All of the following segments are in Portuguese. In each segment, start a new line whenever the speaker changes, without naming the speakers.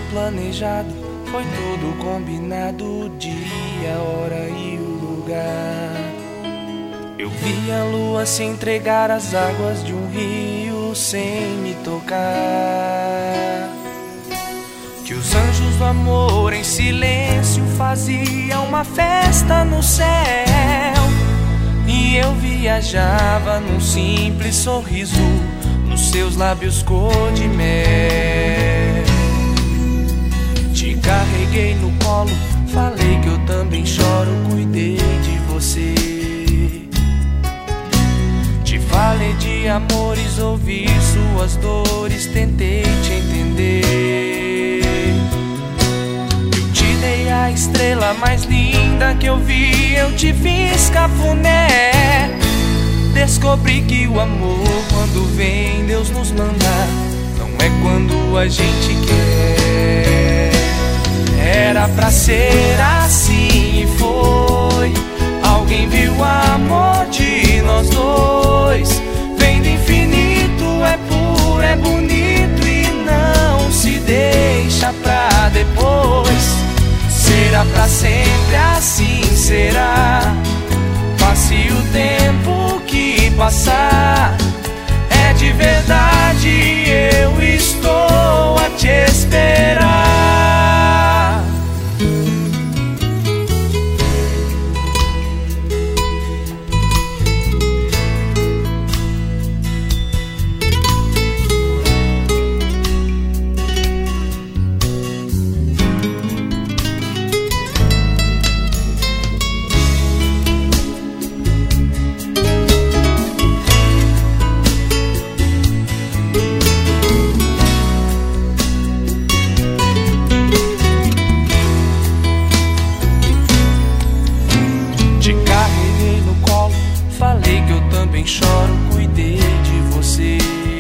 planejado, foi tudo combinado, o dia, a hora e o lugar. Eu vi a lua se entregar às águas de um rio sem me tocar. Que os anjos do amor em silêncio faziam uma festa no céu, e eu viajava num simples sorriso, nos seus lábios cor de mel. Te carreguei no colo, falei que eu também choro, cuidei de você. Te falei de amores, ouvi suas dores, tentei te entender. Eu te dei a estrela mais linda que eu vi, eu te fiz cafuné. Descobri que o amor, quando vem Deus nos mandar, não é quando a gente quer. Era pra ser assim e foi. Alguém viu o amor de nós dois. Vem do infinito, é puro, é bonito e não se deixa pra depois. Será pra sempre assim, será? Passe o tempo que passar, é de verdade, eu estou a te esperar. Falei que eu também choro, cuidei de você.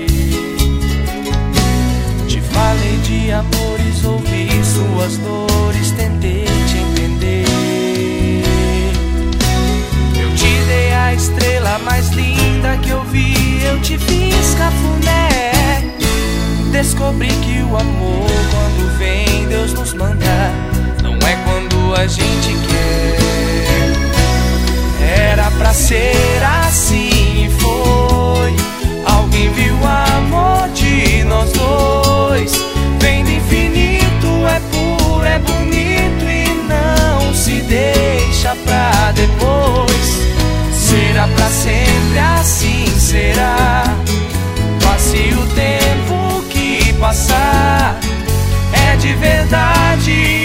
Te falei de amores, ouvi suas dores, tentei te entender. Eu te dei a estrela mais linda que eu vi, eu te fiz cafuné. Descobri que o amor, quando vem Deus nos mandar, não é quando a gente quer. Era pra ser assim e foi. Alguém viu o amor de nós dois. Vem do infinito, é puro, é bonito e não se deixa pra depois. Será pra sempre assim, será? Passe o tempo que passar, é de verdade,